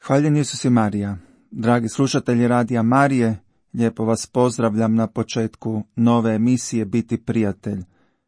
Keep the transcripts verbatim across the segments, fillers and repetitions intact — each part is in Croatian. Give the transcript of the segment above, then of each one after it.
Hvaljen Isus i Marija. Dragi slušatelji Radija Marije, lijepo vas pozdravljam na početku nove emisije Biti prijatelj.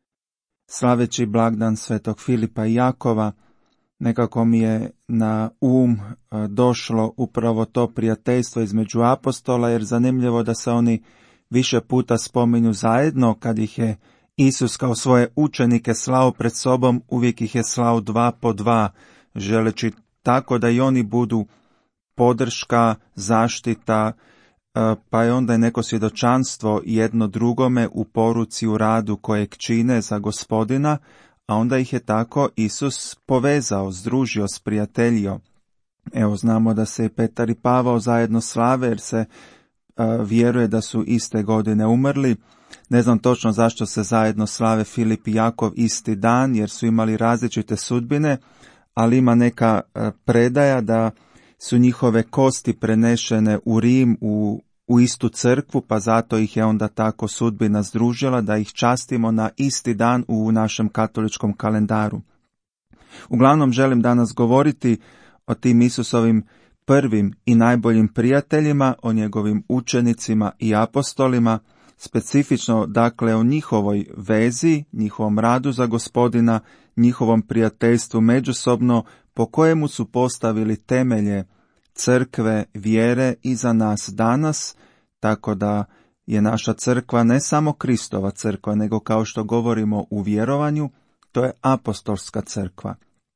Slaveći blagdan svetog Filipa i Jakova, nekako mi je na um došlo upravo to prijateljstvo između apostola, jer zanimljivo da se oni više puta spominju zajedno. Kad ih je Isus kao svoje učenike slao pred sobom, uvijek ih je slao dva po dva, želeći tako da i oni budu podrška, zaštita, pa je onda neko svjedočanstvo jedno drugome u poruci, u radu kojeg čine za Gospodina, a onda ih je tako Isus povezao, združio, sprijateljio. Evo, znamo da se i Petar i Pavao zajedno slave, jer se uh, vjeruje da su iste godine umrli. Ne znam točno zašto se zajedno slave Filip i Jakov isti dan, jer su imali različite sudbine, ali ima neka uh, predaja da su njihove kosti prenešene u Rim, u, u istu crkvu, pa zato ih je onda tako sudbina združila, da ih častimo na isti dan u našem katoličkom kalendaru. Uglavnom želim danas govoriti o tim Isusovim prvim i najboljim prijateljima, o njegovim učenicima i apostolima, specifično dakle o njihovoj vezi, njihovom radu za Gospodina, njihovom prijateljstvu međusobno, po kojemu su postavili temelje crkve, vjere i za nas danas, tako da je naša crkva ne samo Kristova crkva, nego kao što govorimo u vjerovanju, to je apostolska crkva.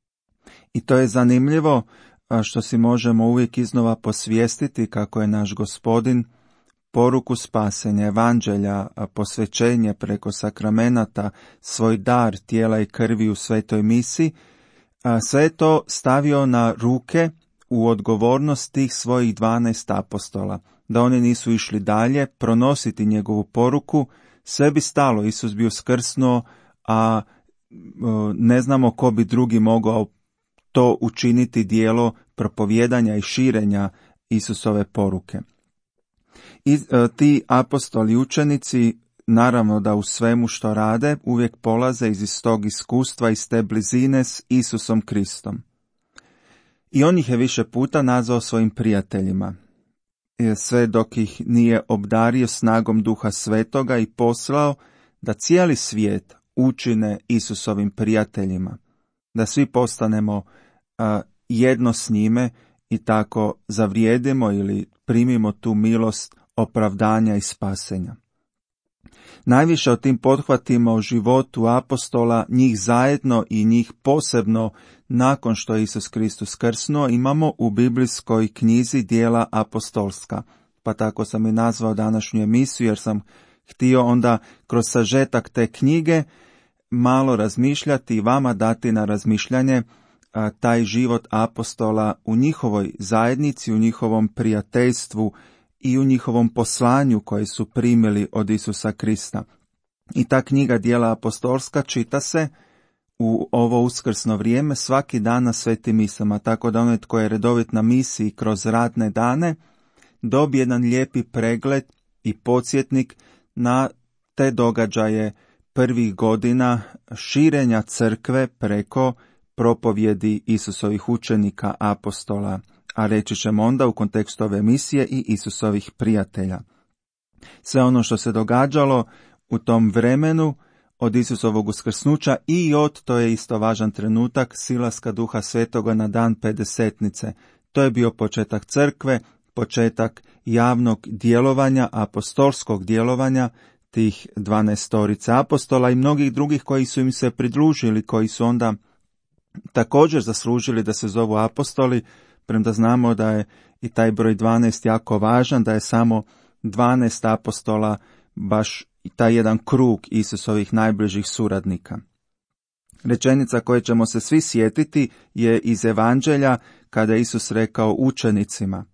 I to je zanimljivo što si možemo uvijek iznova posvijestiti kako je naš Gospodin poruku spasenja, evanđelja, posvećenje preko sakramenata, svoj dar tijela i krvi u svetoj misi, sve to stavio na ruke u odgovornost tih svojih dvanaest apostola, da oni nisu išli dalje pronositi njegovu poruku, sve bi stalo, Isus bi uskrsnuo, a ne znamo ko bi drugi mogao to učiniti dijelo propovijedanja i širenja Isusove poruke. I ti apostoli učenici, naravno da u svemu što rade, uvijek polaze iz tog iskustva, iz te blizine s Isusom Kristom. I on ih je više puta nazvao svojim prijateljima, sve dok ih nije obdario snagom Duha Svetoga i poslao da cijeli svijet učine Isusovim prijateljima, da svi postanemo a, jedno s njime i tako zavrijedimo ili primimo tu milost opravdanja i spasenja. Najviše o tim pothvatima o životu apostola, njih zajedno i njih posebno nakon što je Isus Kristus krsnuo, imamo u biblijskoj knjizi Djela apostolska. Pa tako sam i nazvao današnju emisiju, jer sam htio onda kroz sažetak te knjige malo razmišljati i vama dati na razmišljanje a, taj život apostola u njihovoj zajednici, u njihovom prijateljstvu i u njihovom poslanju koji su primili od Isusa Krista. I ta knjiga Djela apostolska čita se u ovo uskrsno vrijeme svaki dan na svetim misama, tako da onaj tko je redovit na misiji kroz radne dane dobije jedan lijepi pregled i podsjetnik na te događaje prvih godina širenja crkve preko propovjedi Isusovih učenika, apostola, a reći ćemo onda u kontekstu ove emisije i Isusovih prijatelja. Sve ono što se događalo u tom vremenu od Isusovog uskrsnuća i od, to je isto važan trenutak, silaska Duha Svetoga na dan pedesetnice. To je bio početak crkve, početak javnog djelovanja, apostolskog djelovanja tih dvanaestorice apostola i mnogih drugih koji su im se pridružili, koji su onda također zaslužili da se zovu apostoli, premda znamo da je i taj broj dvanaest jako važan, da je samo dvanaest apostola baš i taj jedan krug Isusovih najbližih suradnika. Rečenica koje ćemo se svi sjetiti je iz Evanđelja, kada je Isus rekao učenicima: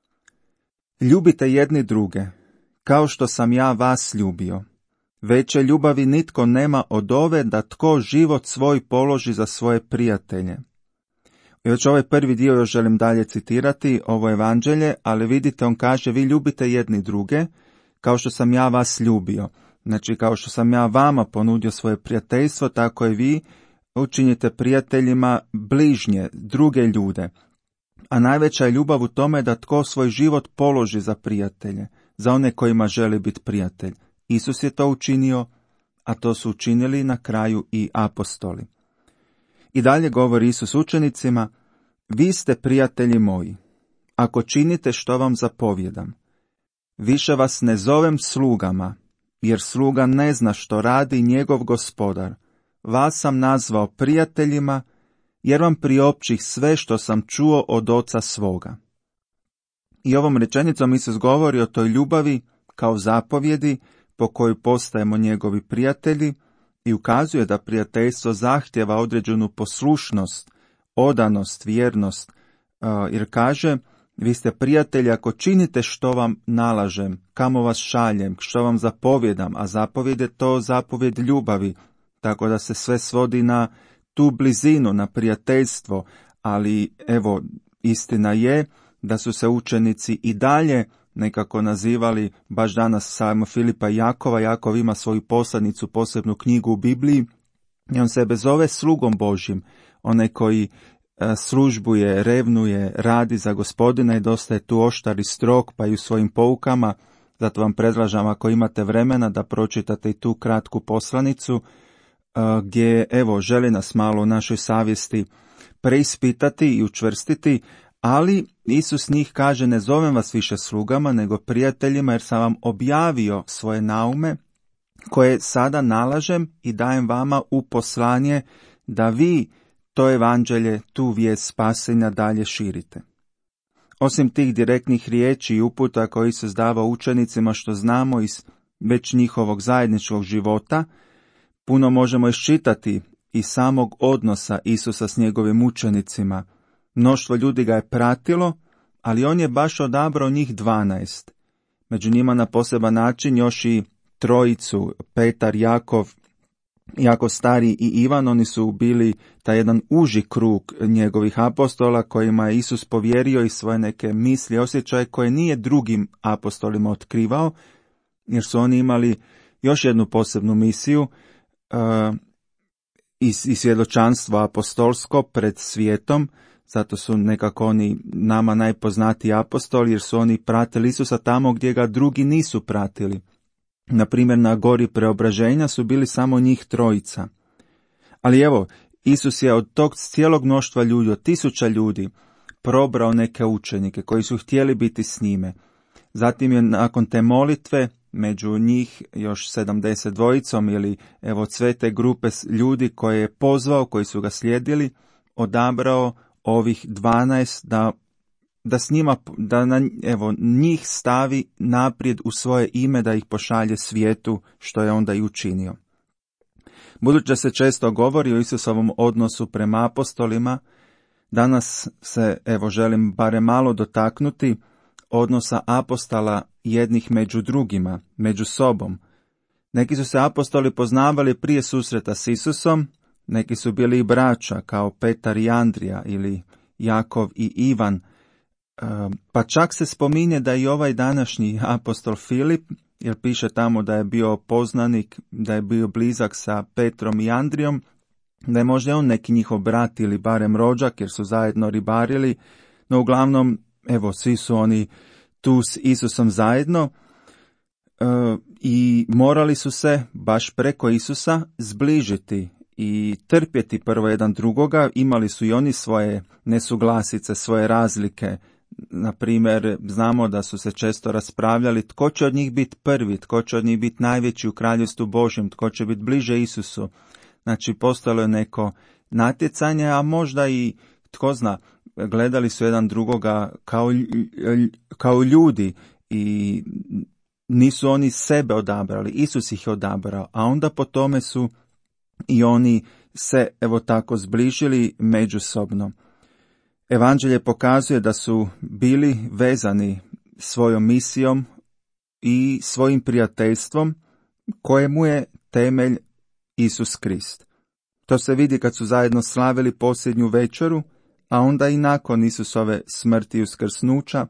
ljubite jedni druge, kao što sam ja vas ljubio. Veće ljubavi nitko nema od ove, da tko život svoj položi za svoje prijatelje. I već ovaj prvi dio još želim dalje citirati, ovo evanđelje, ali vidite, on kaže, vi ljubite jedni druge, kao što sam ja vas ljubio. Znači, kao što sam ja vama ponudio svoje prijateljstvo, tako i vi učinite prijateljima bližnje, druge ljude. A najveća je ljubav u tome da tko svoj život položi za prijatelje, za one kojima želi biti prijatelj. Isus je to učinio, a to su učinili na kraju i apostoli. I dalje govori Isus učenicima: vi ste prijatelji moji, ako činite što vam zapovjedam. Više vas ne zovem slugama, jer sluga ne zna što radi njegov gospodar. Vas sam nazvao prijateljima, jer vam priopćih sve što sam čuo od oca svoga. I ovom rečenicom Isus govori o toj ljubavi kao zapovjedi po kojoj postajemo njegovi prijatelji i ukazuje da prijateljstvo zahtjeva određenu poslušnost, odanost, vjernost, jer kaže: vi ste prijatelji ako činite što vam nalažem, kamo vas šaljem, što vam zapovjedam, a zapovjed je to zapovjed ljubavi, tako da se sve svodi na tu blizinu, na prijateljstvo, ali evo, istina je da su se učenici i dalje nekako nazivali, baš danas samo Filipa i Jakova. Jakov ima svoju poslanicu, posebnu knjigu u Bibliji, i on sebe zove slugom Božjim, onaj koji službuje, revnuje, radi za Gospodina i dosta je tu oštar i strog, pa i u svojim poukama. Zato vam predlažem, ako imate vremena, da pročitate i tu kratku poslanicu, gdje, evo, želi nas malo u našoj savjesti preispitati i učvrstiti, ali Isus njih kaže: ne zovem vas više slugama, nego prijateljima, jer sam vam objavio svoje naume, koje sada nalažem i dajem vama u poslanje, da vi to evanđelje, tu vijest spasenja dalje širite. Osim tih direktnih riječi i uputa koji Isus dava učenicima, što znamo iz već njihovog zajedničkog života, puno možemo iščitati iz samog odnosa Isusa s njegovim učenicima. Mnoštvo ljudi ga je pratilo, ali on je baš odabrao njih dvanaest. Među njima na poseban način još i trojicu, Petar, Jakov, Jakov stari i Ivan. Oni su bili taj jedan uži krug njegovih apostola kojima je Isus povjerio i svoje neke misli, osjećaje koje nije drugim apostolima otkrivao, jer su oni imali još jednu posebnu misiju uh, i, i svjedočanstvo apostolsko pred svijetom. Zato su nekako oni nama najpoznatiji apostoli, jer su oni pratili Isusa tamo gdje ga drugi nisu pratili. Na primjer, na gori preobraženja su bili samo njih trojica. Ali evo, Isus je od tog cijelog mnoštva ljudi, od tisuća ljudi, probrao neke učenike koji su htjeli biti s njime. Zatim je nakon te molitve među njih još sedamdeset dvojicom, ili evo od sve te grupe ljudi koje je pozvao, koji su ga slijedili, odabrao ovih dvanaest da, da s njima, da na, evo, njih stavi naprijed u svoje ime, da ih pošalje svijetu, što je onda i učinio. Budući da se često govori o Isusovom odnosu prema apostolima, danas se, evo, želim barem malo dotaknuti odnosa apostola jednih među drugima, među sobom. Neki su se apostoli poznavali prije susreta s Isusom, neki su bili i braća, kao Petar i Andrija ili Jakov i Ivan, pa čak se spominje da i ovaj današnji apostol Filip, jer piše tamo da je bio poznanik, da je bio blizak sa Petrom i Andrijom, da je možda on neki njihov brat ili barem rođak, jer su zajedno ribarili, no uglavnom, evo, svi su oni tu s Isusom zajedno, e, i morali su se baš preko Isusa zbližiti i trpjeti prvo jedan drugoga. Imali su i oni svoje nesuglasice, svoje razlike. Na primjer, znamo da su se često raspravljali tko će od njih biti prvi, tko će od njih biti najveći u kraljevstvu Božjem, tko će biti bliže Isusu. Znači, postojalo je neko natjecanje, a možda i, tko zna, gledali su jedan drugoga kao, kao ljudi i nisu oni sebe odabrali, Isus ih je odabrao, a onda po tome su i oni se, evo tako, zbližili međusobno. Evanđelje pokazuje da su bili vezani svojom misijom i svojim prijateljstvom, kojemu je temelj Isus Krist. To se vidi kad su zajedno slavili posljednju večeru, a onda i nakon Isusove smrti i uskrsnuća.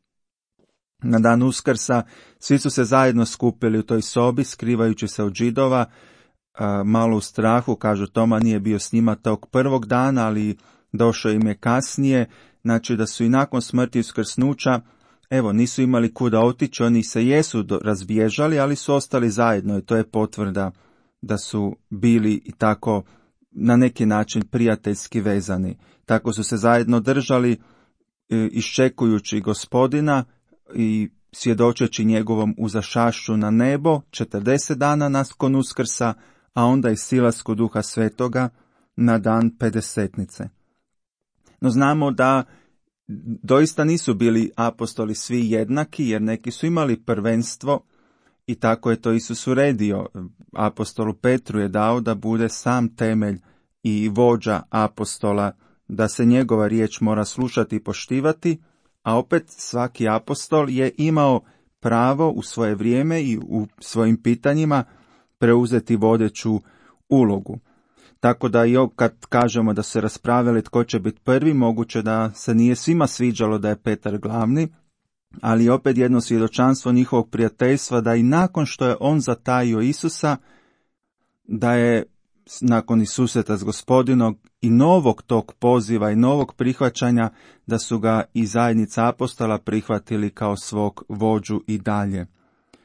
Na dan Uskrsa svi su se zajedno skupili u toj sobi, skrivajući se od Židova, malo u strahu. Kažu, Toma nije bio s njima tog prvog dana, ali došao im je kasnije znači da su i nakon smrti i uskrsnuća, evo, nisu imali kuda otići, oni se jesu do, razbježali, ali su ostali zajedno i to je potvrda da su bili i tako na neki način prijateljski vezani. Tako su se zajedno držali, e, iščekujući Gospodina i svjedočeći njegovom uzašašću na nebo četrdeset dana nakon Uskrsa, a onda i silasku Duha Svetoga na dan pedesetnice. No znamo da doista nisu bili apostoli svi jednaki, jer neki su imali prvenstvo i tako je to Isus uredio. Apostolu Petru je dao da bude sam temelj i vođa apostola, da se njegova riječ mora slušati i poštivati, a opet svaki apostol je imao pravo u svoje vrijeme i u svojim pitanjima preuzeti vodeću ulogu. Tako da i kad kažemo da se raspravljali tko će biti prvi, moguće da se nije svima sviđalo da je Petar glavni, ali opet jedno svjedočanstvo njihovog prijateljstva da i nakon što je on zatajio Isusa, da je nakon i susreta s Gospodinom i novog tog poziva i novog prihvaćanja, da su ga i zajednica apostola prihvatili kao svog vođu i dalje. E,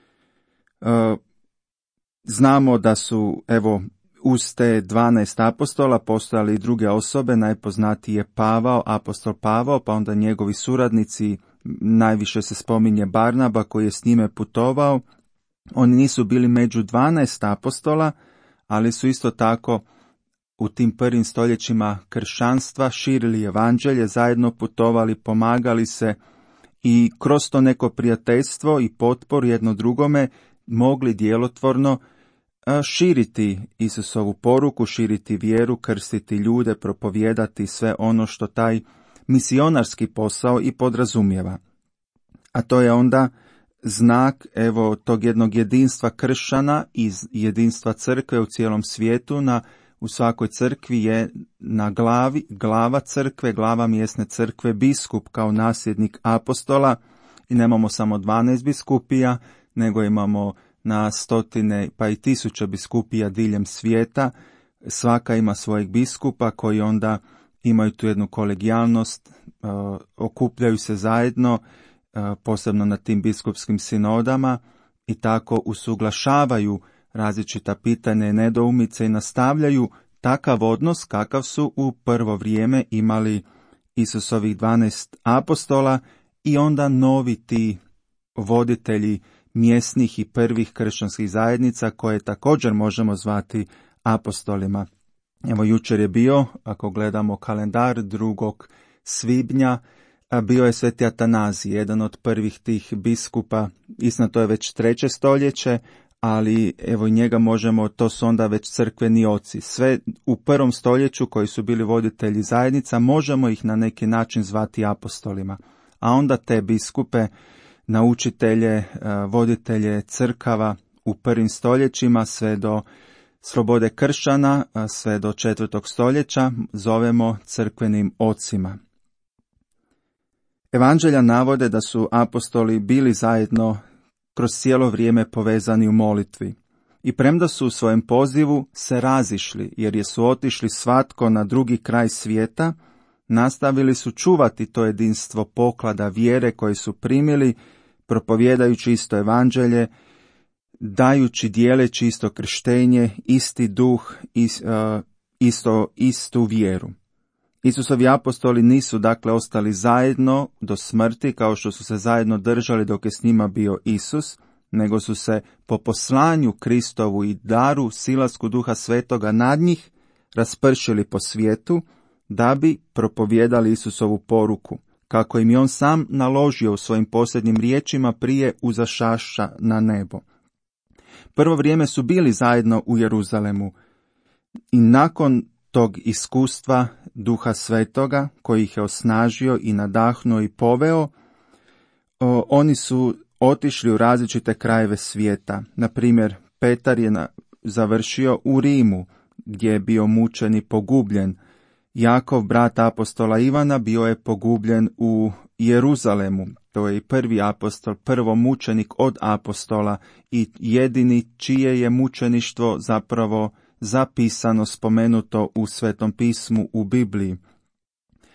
znamo da su, evo, uz te dvanaest apostola postojali i druge osobe, najpoznatiji je Pavao, apostol Pavao, pa onda njegovi suradnici, najviše se spominje Barnaba koji je s njime putovao. Oni nisu bili među dvanaest apostola, ali su isto tako u tim prvim stoljećima kršćanstva širili evanđelje, zajedno putovali, pomagali se i kroz to neko prijateljstvo i potporu jedno drugome mogli djelotvorno širiti Isusovu poruku, širiti vjeru, krstiti ljude, propovijedati sve ono što taj misionarski posao i podrazumijeva. A to je onda znak, evo, tog jednog jedinstva kršćana i jedinstva crkve u cijelom svijetu. Na, u svakoj crkvi je na glavi, glava crkve, glava mjesne crkve, biskup kao nasljednik apostola, i nemamo samo dvanaest biskupija, nego imamo na stotine pa i tisuće biskupija diljem svijeta. Svaka ima svojeg biskupa koji onda imaju tu jednu kolegijalnost, uh, okupljaju se zajedno, uh, posebno na tim biskupskim sinodama, i tako usuglašavaju različita pitanja i nedoumice i nastavljaju takav odnos kakav su u prvo vrijeme imali Isusovih dvanaest apostola i onda novi ti voditelji mjesnih i prvih kršćanskih zajednica koje također možemo zvati apostolima. Evo, jučer je bio, ako gledamo kalendar, drugog svibnja, bio je Sveti Atanazij, jedan od prvih tih biskupa. Istina, to je već treće stoljeće, ali evo njega možemo, to su onda već crkveni oci. Sve u prvom stoljeću koji su bili voditelji zajednica, možemo ih na neki način zvati apostolima. A onda te biskupe, naučitelje, voditelje crkava u prvim stoljećima sve do slobode kršćana, sve do četvrtog stoljeća zovemo crkvenim ocima. Evanđelja navode da su apostoli bili zajedno kroz cijelo vrijeme povezani u molitvi. I premda su u svojem pozivu se razišli, jer je su otišli svatko na drugi kraj svijeta, nastavili su čuvati to jedinstvo poklada vjere koje su primili, propovjedajući isto evanđelje, dajući, dijeleći isto krštenje, isti duh, is, uh, isto, istu vjeru. Isusovi apostoli nisu dakle ostali zajedno do smrti kao što su se zajedno držali dok je s njima bio Isus, nego su se po poslanju Kristovu i daru silasku Duha Svetoga nad njih raspršili po svijetu da bi propovjedali Isusovu poruku, kako im je on sam naložio u svojim posljednjim riječima prije uzašaša na nebo. Prvo vrijeme su bili zajedno u Jeruzalemu i nakon tog iskustva Duha Svetoga koji ih je osnažio i nadahnuo i poveo, o, oni su otišli u različite krajeve svijeta. Na primjer, Petar je na, završio u Rimu gdje je bio mučen i pogubljen. Jakov, brat apostola Ivana, bio je pogubljen u Jeruzalemu. To je i prvi apostol, prvo mučenik od apostola i jedini čije je mučeništvo zapravo zapisano, spomenuto u Svetom pismu, u Bibliji.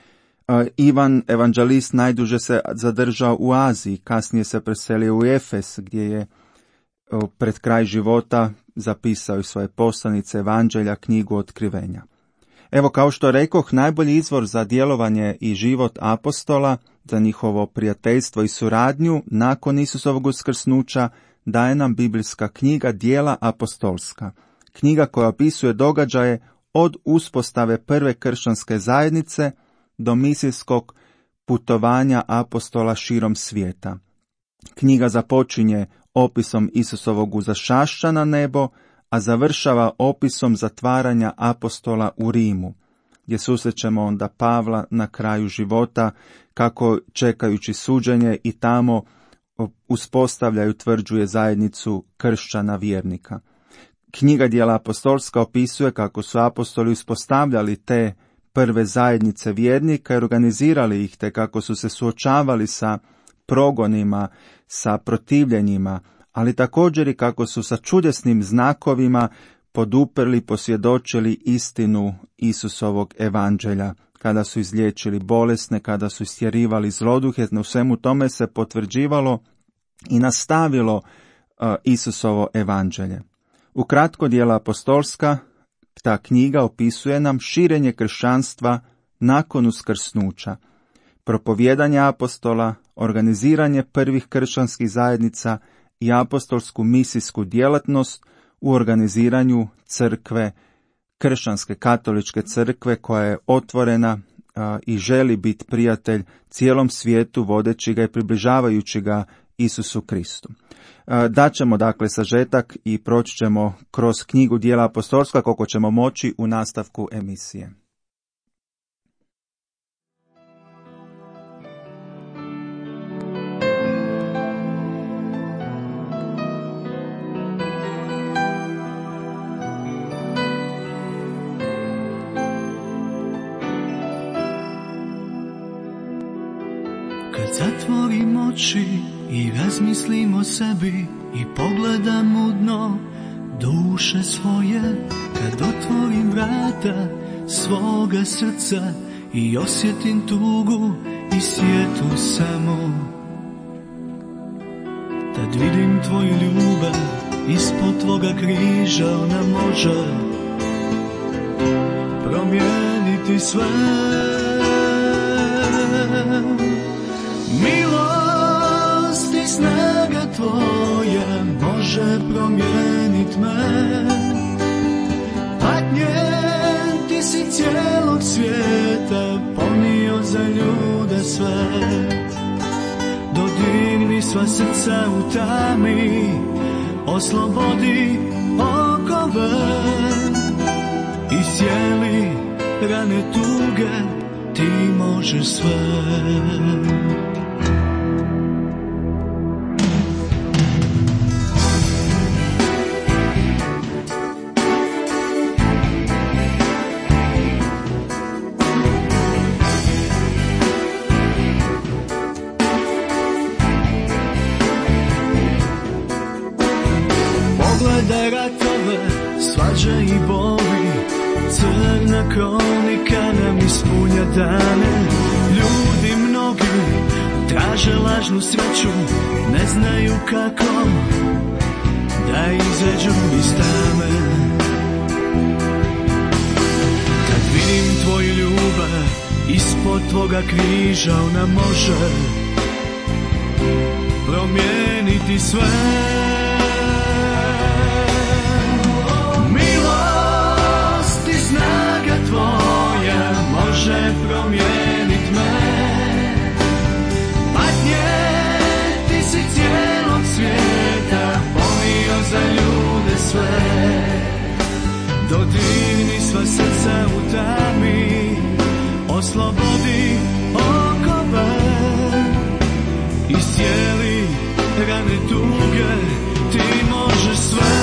Ivan evanđelist najduže se zadržao u Aziji, kasnije se preselio u Efes, gdje je pred kraj života zapisao i svoje poslanice, evanđelja, knjigu otkrivenja. Evo, kao što rekoh, najbolji izvor za djelovanje i život apostola, za njihovo prijateljstvo i suradnju nakon Isusovog uskrsnuća, daje nam biblijska knjiga Djela apostolska, knjiga koja opisuje događaje od uspostave prve kršćanske zajednice do misijskog putovanja apostola širom svijeta. Knjiga započinje opisom Isusovog uzašašća na nebo, a završava opisom zatvaranja apostola u Rimu, gdje susrećemo onda Pavla na kraju života, kako čekajući suđenje i tamo uspostavlja i utvrđuje zajednicu kršćana vjernika. Knjiga Djela apostolska opisuje kako su apostoli uspostavljali te prve zajednice vjernika i organizirali ih, te kako su se suočavali sa progonima, sa protivljenjima, ali također i kako su sa čudesnim znakovima poduprli, posvjedočili istinu Isusovog evanđelja, kada su izliječili bolesne, kada su istjerivali zloduhe. U svemu tome se potvrđivalo i nastavilo uh, Isusovo evanđelje. Ukratko, Djela apostolska, ta knjiga opisuje nam širenje kršćanstva nakon uskrsnuća, propovijedanje apostola, organiziranje prvih kršćanskih zajednica i apostolsku misijsku djelatnost u organiziranju crkve, kršćanske katoličke crkve, koja je otvorena a, i želi biti prijatelj cijelom svijetu, vodeći ga i približavajući ga Isusu Kristu. Daćemo dakle sažetak i proći ćemo kroz knjigu Djela apostolska koliko ćemo moći u nastavku emisije. Kad zatvorim oči i razmislim o sebi i pogledam u dno duše svoje, kad otvorim vrata svoga srca i osjetim tugu i sjetu samo, tad vidim tvoju ljubav ispod tvoga križa, ona može promijeniti sve. Milost i snaga tvoja može promijenit me. Patnje ti si cijelog svijeta ponio za ljude sve. Dodirni sva srca u tami, oslobodi okove. Iscijeli rane tuge, ti možeš sve. Pogledaj ratove, svađe i boli, crna kronika nam ispunja dane. Ljudi mnogi traže lažnu sreću, ne znaju kako da izađu iz tame. Kad vidim tvoju ljubav ispod tvoga križa, ona može promijeniti sve. Tvoja može promijenit me. Patnje ti si cijelog svijeta ponio za ljude sve. Dodirni sva srca u tami, oslobodi okove. Iscijeli rane tuge, ti možeš sve.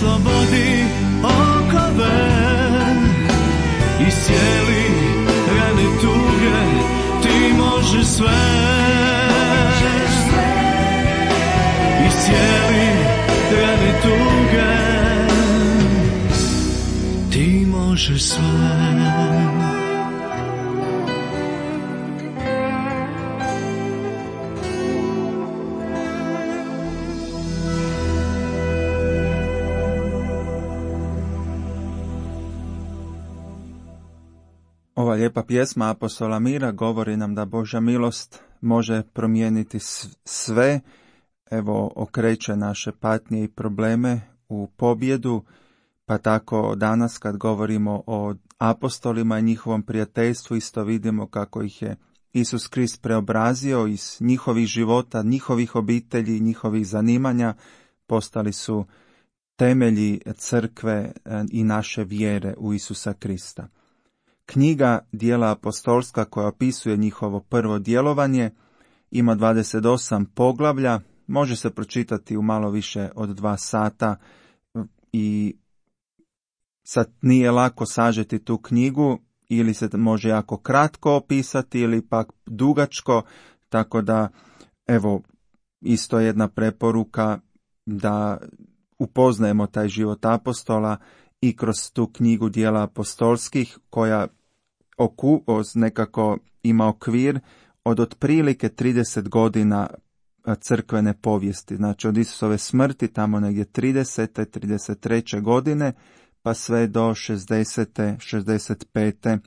oslobodi okove i sjeli rane tuge, ti možeš sve. I sjeli rane tuge, ti možeš sve. Ova lijepa pjesma Apostola Mira govori nam da Božja milost može promijeniti sve, evo okreće naše patnje i probleme u pobjedu, pa tako danas kad govorimo o apostolima i njihovom prijateljstvu isto vidimo kako ih je Isus Krist preobrazio iz njihovih života, njihovih obitelji, njihovih zanimanja, postali su temelji crkve i naše vjere u Isusa Krista. Knjiga Djela apostolska koja opisuje njihovo prvo djelovanje ima dvadeset osam poglavlja, može se pročitati u malo više od dva sata i sad nije lako sažeti tu knjigu, ili se može jako kratko opisati ili pak dugačko, tako da evo isto jedna preporuka da upoznajemo taj život apostola i kroz tu knjigu Djela apostolskih koja oku, nekako ima okvir od otprilike trideset godina crkvene povijesti. Znači od Isusove smrti tamo negdje tridesete, trideset treće godine pa sve do šezdesete, šezdeset pete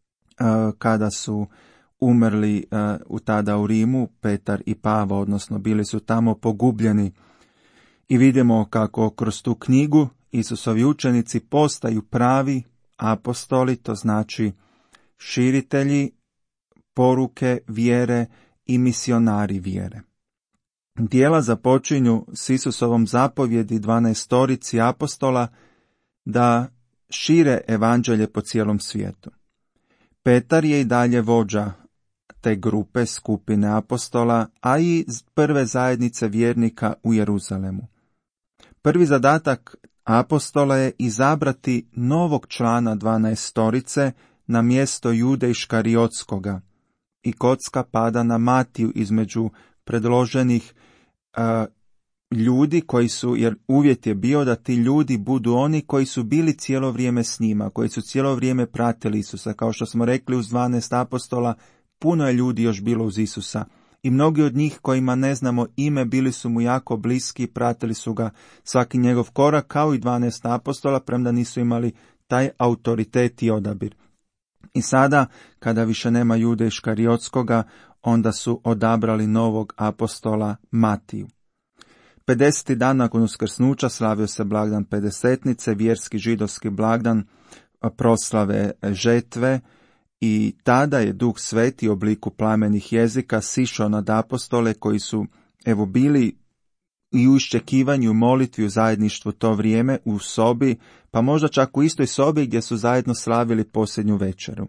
kada su umrli u tada u Rimu Petar i Pavao, odnosno bili su tamo pogubljeni. I vidimo kako kroz tu knjigu Isusovi učenici postaju pravi apostoli, to znači širitelji poruke vjere i misionari vjere. Djela započinju s Isusovom zapovjedi dvanaestorici apostola da šire evanđelje po cijelom svijetu. Petar je i dalje vođa te grupe, skupine apostola, a i prve zajednice vjernika u Jeruzalemu. Prvi zadatak apostola je izabrati novog člana dvanaestorice na mjesto Jude Iškariotskoga i kocka pada na Matiju između predloženih uh, ljudi koji su, jer uvjet je bio da ti ljudi budu oni koji su bili cijelo vrijeme s njima, koji su cijelo vrijeme pratili Isusa. Kao što smo rekli, uz dvanaest apostola puno je ljudi još bilo uz Isusa. I mnogi od njih kojima ne znamo ime bili su mu jako bliski, pratili su ga svaki njegov korak, kao i dvanaest apostola, premda nisu imali taj autoritet i odabir. I sada, kada više nema Jude Iškariotskoga, onda su odabrali novog apostola Matiju. pedeseti dan nakon uskrsnuća slavio se blagdan Pedesetnice, vjerski židovski blagdan proslave žetve, i tada je Duh Sveti u obliku plamenih jezika sišao nad apostole koji su evo bili i u iščekivanju, u molitvi, u zajedništvu to vrijeme, u sobi, pa možda čak u istoj sobi gdje su zajedno slavili posljednju večeru.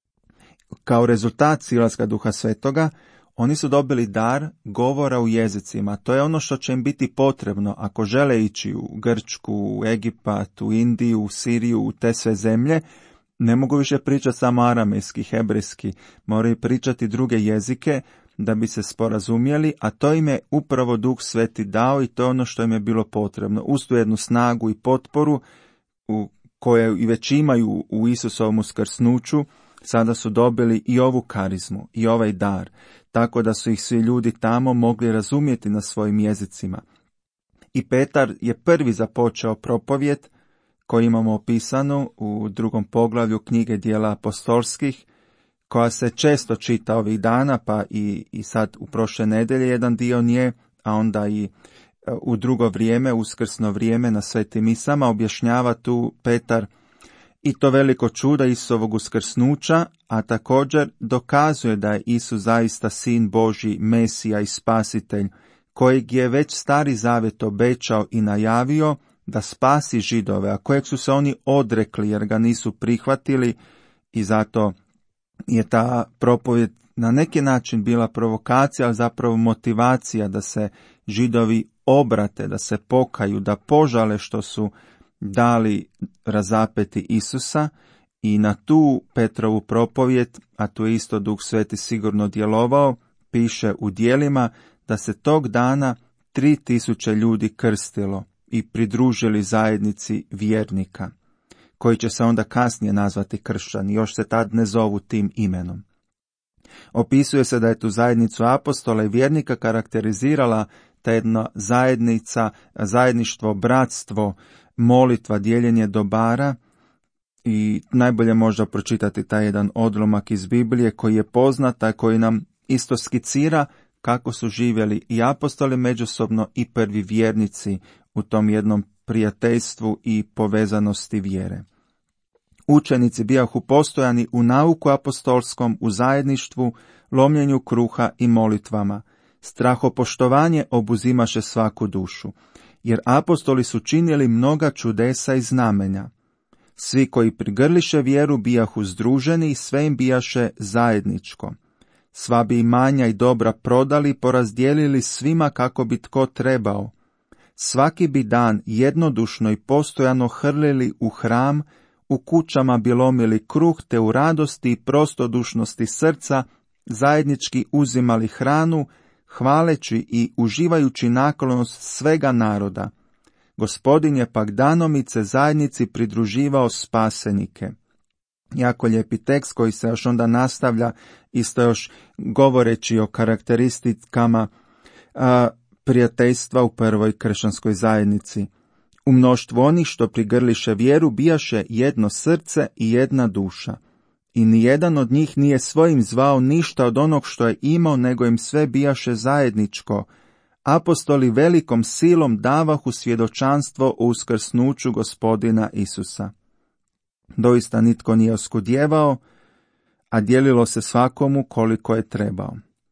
Kao rezultat silaska Duha Svetoga, oni su dobili dar govora u jezicima. To je ono što će im biti potrebno ako žele ići u Grčku, u Egipat, u Indiju, u Siriju, u te sve zemlje. Ne mogu više pričati samo aramejski, hebrejski, moraju pričati druge jezike da bi se sporazumjeli, a to im je upravo Duh Sveti dao i to je ono što im je bilo potrebno. Uz tu jednu snagu i potporu u koje i već imaju u Isusovom uskrsnuću, sada su dobili i ovu karizmu i ovaj dar, tako da su ih svi ljudi tamo mogli razumjeti na svojim jezicima. I Petar je prvi započeo propovijed koju imamo opisanu u drugom poglavlju knjige Djela apostolskih, koja se često čita ovih dana, pa i, i sad u prošle nedelje jedan dio nje, a onda i u drugo vrijeme, uskrsno vrijeme na svetim misama, objašnjava tu Petar i to veliko čudo Isusovog uskrsnuća, a također dokazuje da je Isus zaista Sin Božji, Mesija i Spasitelj, kojeg je već Stari Zavjet obećao i najavio da spasi Židove, a kojeg su se oni odrekli jer ga nisu prihvatili, i zato je ta propovjed na neki način bila provokacija, ali zapravo motivacija da se Židovi obrate, da se pokaju, da požale što su dali razapeti Isusa i na tu Petrovu propovijed, a tu je isto Duh Sveti sigurno djelovao, piše u djelima da se tog dana tri tisuće ljudi krstilo i pridružili zajednici vjernika, koji će se onda kasnije nazvati kršćani, još se tad ne zovu tim imenom. Opisuje se da je tu zajednicu apostola i vjernika karakterizirala ta jedna zajednica, zajedništvo, bratstvo, molitva, dijeljenje dobara, i najbolje možda pročitati taj jedan odlomak iz Biblije koji je poznat, a koji nam isto skicira kako su živjeli i apostoli međusobno i prvi vjernici u tom jednom prijateljstvu i povezanosti vjere. Učenici bijahu postojani u nauku apostolskom, u zajedništvu, lomljenju kruha i molitvama. Strahopoštovanje obuzimaše svaku dušu, jer apostoli su činili mnoga čudesa i znamenja. Svi koji prigrliše vjeru bijahu združeni i sve im bijaše zajedničko. Sva bi imanja i dobra prodali i porazdijelili svima kako bi tko trebao. Svaki bi dan jednodušno i postojano hrlili u hram, u kućama bi lomili kruh, te u radosti i prostodušnosti srca zajednički uzimali hranu, hvaleći i uživajući naklonost svega naroda. Gospodin je pak danomice zajednici pridruživao spasenike. Jako lijepi tekst koji se još onda nastavlja, isto još govoreći o karakteristikama a, prijateljstva u prvoj kršćanskoj zajednici. U mnoštvu onih što prigrliše vjeru bijaše jedno srce i jedna duša. I nijedan od njih nije svojim zvao ništa od onog što je imao, nego im sve bijaše zajedničko. Apostoli velikom silom davahu svjedočanstvo o uskrsnuću Gospodina Isusa. Doista nitko nije oskudjevao, a dijelilo se svakomu koliko je trebao.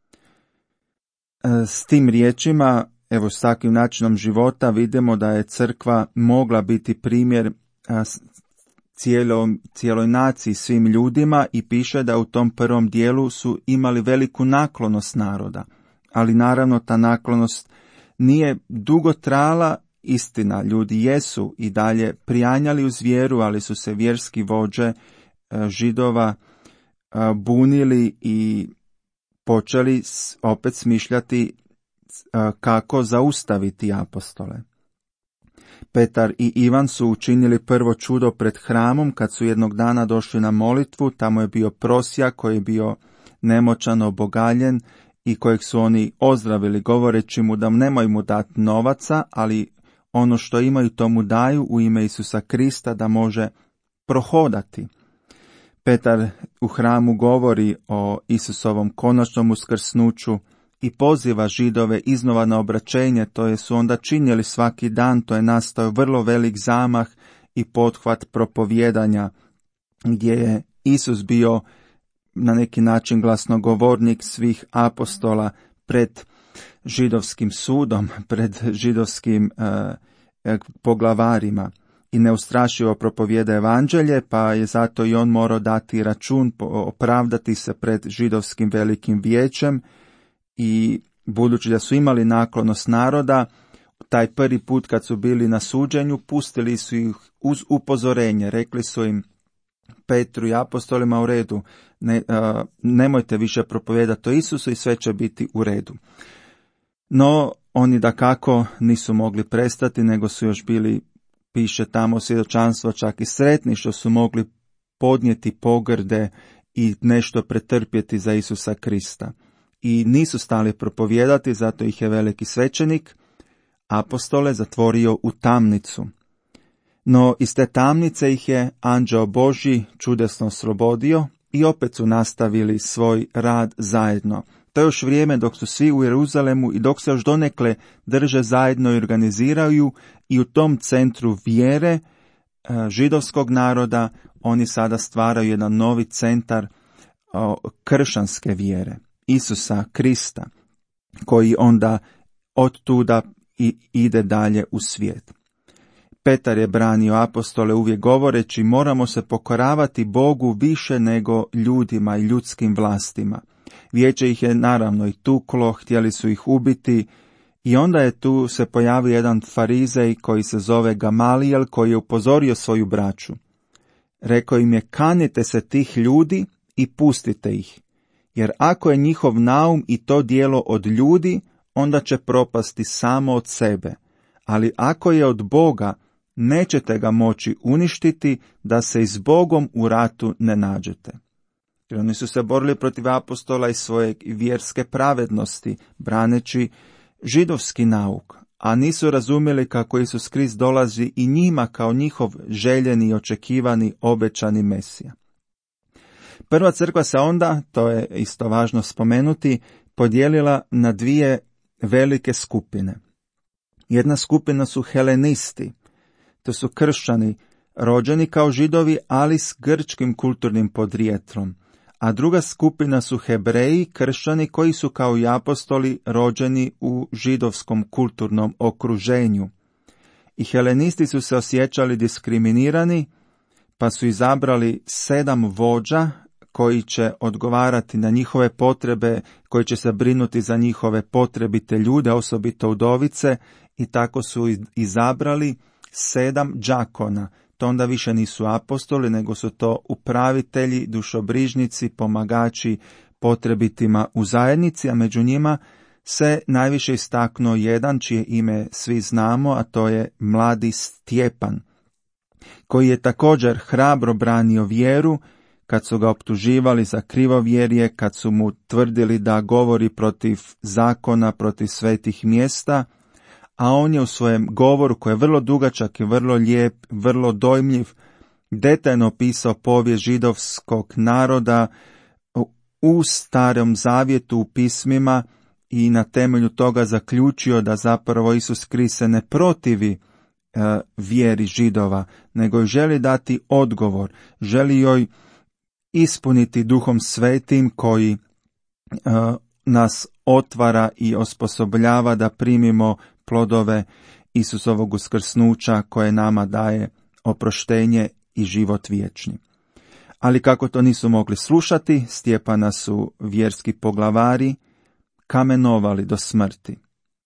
S tim riječima, evo s takvim načinom života, vidimo da je crkva mogla biti primjer cijeloj, cijeloj naciji, svim ljudima, i piše da u tom prvom dijelu su imali veliku naklonost naroda. Ali naravno ta naklonost nije dugo trajala, istina, ljudi jesu i dalje prijanjali uz vjeru, ali su se vjerski vođe Židova bunili i počeli opet smišljati kako zaustaviti apostole. Petar i Ivan su učinili prvo čudo pred hramom kad su jednog dana došli na molitvu. Tamo je bio prosjak koji je bio nemoćan, obogaljen i kojeg su oni ozdravili, govoreći mu da nemoj mu dati novaca, ali ono što imaju to mu daju u ime Isusa Krista da može prohodati. Petar u hramu govori o Isusovom konačnom uskrsnuću i poziva Židove iznova na obraćenje, to je su onda činili svaki dan, to je nastao vrlo velik zamah i pothvat propovjedanja, gdje je Isus bio na neki način glasnogovornik svih apostola pred židovskim sudom, pred židovskim uh, poglavarima, i neustrašivo propovijeda evanđelje, pa je zato i on morao dati račun, opravdati se pred židovskim velikim vijećem. I budući da su imali naklonost naroda, taj prvi put kad su bili na suđenju, pustili su ih uz upozorenje, rekli su im, Petru i apostolima, u redu, ne, uh, nemojte više propovijedati o Isusu i sve će biti u redu. No, oni dakako nisu mogli prestati, nego su još bili, piše tamo svjedočanstvo, čak i sretni što su mogli podnijeti pogrde i nešto pretrpjeti za Isusa Krista. I nisu stali propovijedati, zato ih je veliki svećenik, apostole, zatvorio u tamnicu. No iz te tamnice ih je anđeo Božji čudesno oslobodio i opet su nastavili svoj rad zajedno. To je još vrijeme dok su svi u Jeruzalemu i dok se još donekle drže zajedno i organiziraju, i u tom centru vjere židovskog naroda oni sada stvaraju jedan novi centar kršćanske vjere, Isusa Krista, koji onda od tuda i ide dalje u svijet. Petar je branio apostole uvijek govoreći, moramo se pokoravati Bogu više nego ljudima i ljudskim vlastima. Vijeće ih je naravno i tuklo, htjeli su ih ubiti, I onda je tu se pojavio jedan farizej koji se zove Gamalijel, koji je upozorio svoju braću. Rekao im je: kanite se tih ljudi i pustite ih, jer ako je njihov naum i to djelo od ljudi, onda će propasti samo od sebe, ali ako je od Boga, nećete ga moći uništiti da se i s Bogom u ratu ne nađete. Jer oni su se borili protiv apostola i svoje vjerske pravednosti, braneći židovski nauk, a nisu razumjeli kako Isus Krist dolazi i njima kao njihov željeni i očekivani obećani Mesija. Prva crkva se onda, to je isto važno spomenuti, podijelila na dvije velike skupine. Jedna skupina su helenisti, to su kršćani, rođeni kao židovi, ali s grčkim kulturnim podrijetlom, a druga skupina su Hebreji, kršćani koji su kao i apostoli rođeni u židovskom kulturnom okruženju. I helenisti su se osjećali diskriminirani, pa su izabrali sedam vođa koji će odgovarati na njihove potrebe, koji će se brinuti za njihove potrebite ljude, osobito udovice, i tako su izabrali sedam đakona. To onda više nisu apostoli, nego su to upravitelji, dušobrižnici, pomagači potrebitima u zajednici, a među njima se najviše istaknuo jedan čije ime svi znamo, a to je mladi Stjepan, koji je također hrabro branio vjeru kad su ga optuživali za krivovjerje, kad su mu tvrdili da govori protiv zakona, protiv svetih mjesta, a on je u svojem govoru, koji je vrlo dugačak i vrlo lijep, vrlo dojmljiv, detaljno opisao povijest židovskog naroda u Starom zavjetu, u pismima, i na temelju toga zaključio da zapravo Isus Krist se ne protivi e, vjeri Židova, nego joj želi dati odgovor, želi joj ispuniti Duhom Svetim koji e, nas otvara i osposobljava da primimo plodove Isusovog uskrsnuća koje nama daje oproštenje i život vječni. Ali kako to nisu mogli slušati, Stjepana su vjerski poglavari kamenovali do smrti.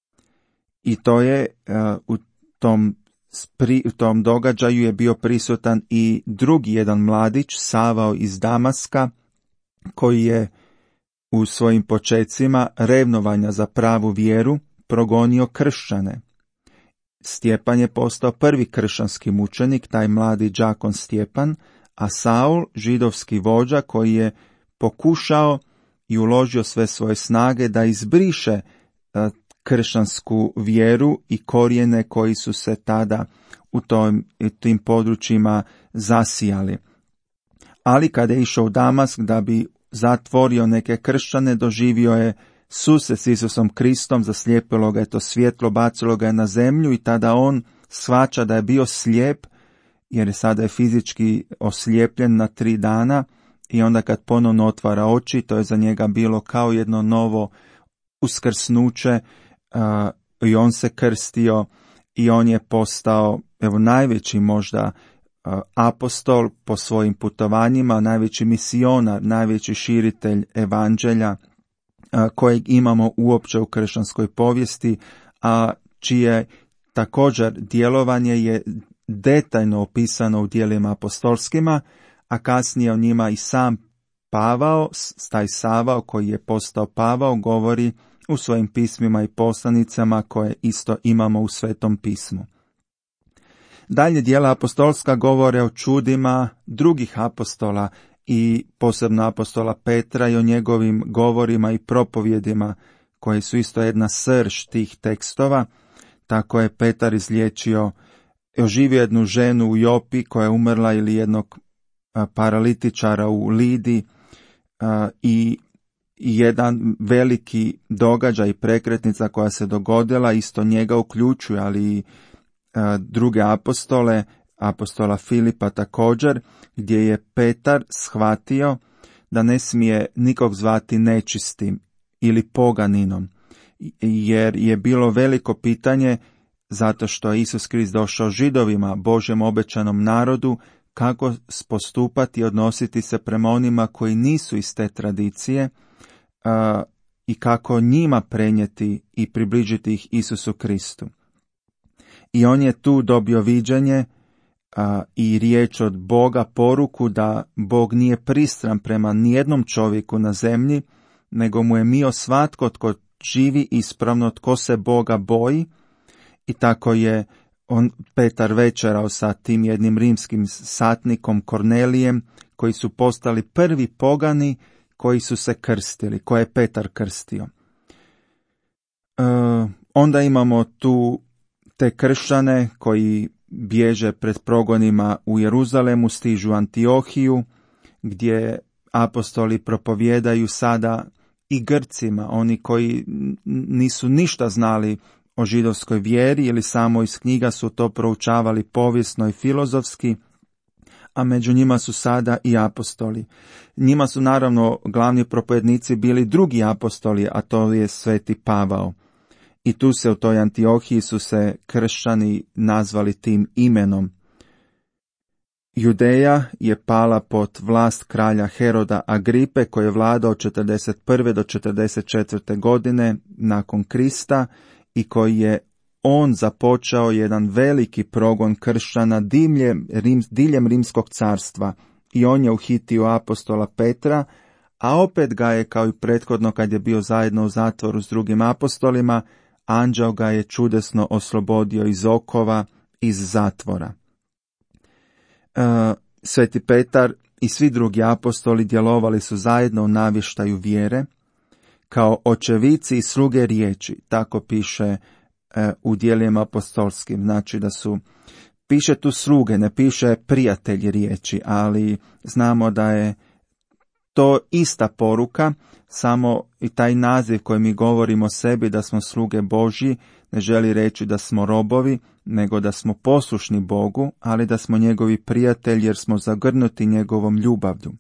I to je uh, u tom, pri, u tom događaju je bio prisutan i drugi jedan mladić, Savao iz Damaska, koji je u svojim počecima revnovanja za pravu vjeru progonio kršćane. Stjepan je postao prvi kršćanski mučenik, taj mladi đakon Stjepan, a Saul židovski vođa koji je pokušao i uložio sve svoje snage da izbriše uh, kršćansku vjeru i korijene koji su se tada u tom, tim područjima zasijali. Ali kada je išao u Damask da bi zatvorio neke kršćane, doživio je susret s Isusom Kristom, zaslijepilo ga je to svjetlo, bacilo ga je na zemlju i tada on shvaća da je bio slijep, jer je sada je fizički oslijepljen na tri dana, i onda kad ponovno otvara oči, to je za njega bilo kao jedno novo uskrsnuće, uh, i on se krstio i on je postao, evo, najveći možda uh, apostol po svojim putovanjima, najveći misionar, najveći širitelj evanđelja uh, kojeg imamo uopće u kršćanskoj povijesti, a čije također djelovanje je detaljno opisano u djelima apostolskima, a kasnije o njima i sam Pavao, taj Savao koji je postao Pavao, govori u svojim pismima i poslanicama koje isto imamo u Svetom pismu. Dalje djela apostolska govore o čudima drugih apostola i posebno apostola Petra i o njegovim govorima i propovjedima koji su isto jedna srž tih tekstova. Tako je Petar izliječio, oživio jednu ženu u Jopi koja je umrla, ili jednog paralitičara u Lidi, i jedan veliki događaj i prekretnica koja se dogodila isto njega uključuje, ali i druge apostole, apostola Filipa također, gdje je Petar shvatio da ne smije nikog zvati nečistim ili poganinom, jer je bilo veliko pitanje, zato što je Isus Krist došao Židovima, Božjem obećanom narodu, kako postupati i odnositi se prema onima koji nisu iz te tradicije, uh, i kako njima prenijeti i približiti ih Isusu Kristu. I on je tu dobio viđenje a, i riječ od Boga, poruku da Bog nije pristran prema nijednom čovjeku na zemlji, nego mu je mio svatko tko živi ispravno, tko se Boga boji. I tako je on, Petar, večerao sa tim jednim rimskim satnikom Kornelijem, koji su postali prvi pogani koji su se krstili, koje je Petar krstio. E, onda imamo tu te kršćane koji bježe pred progonima u Jeruzalemu, stižu u Antiohiju, gdje apostoli propovijedaju sada i Grcima, oni koji nisu ništa znali o židovskoj vjeri ili samo iz knjiga su to proučavali povijesno i filozofski, a među njima su sada i apostoli. Njima su naravno glavni propovednici bili drugi apostoli, a to je Sveti Pavao. I tu se u toj Antiohiji su se kršćani nazvali tim imenom. Judeja je pala pod vlast kralja Heroda Agripe, koji je vladao od četrdeset prve do četrdeset četvrte godine nakon Krista i koji je on započeo jedan veliki progon kršćana diljem, rim, diljem Rimskog carstva i on je uhitio apostola Petra, a opet ga je, kao i prethodno kad je bio zajedno u zatvoru s drugim apostolima, anđeo ga je čudesno oslobodio iz okova, iz zatvora. E, Sveti Petar i svi drugi apostoli djelovali su zajedno u navještaju vjere, kao očevici i sluge riječi, tako piše e, u djelima apostolskim, znači da su, piše tu sluge, ne piše prijatelji riječi, ali znamo da je to ista poruka, samo i taj naziv koji mi govorimo sebi da smo sluge Božji ne želi reći da smo robovi, nego da smo poslušni Bogu, ali da smo njegovi prijatelji jer smo zagrnuti njegovom ljubavlju.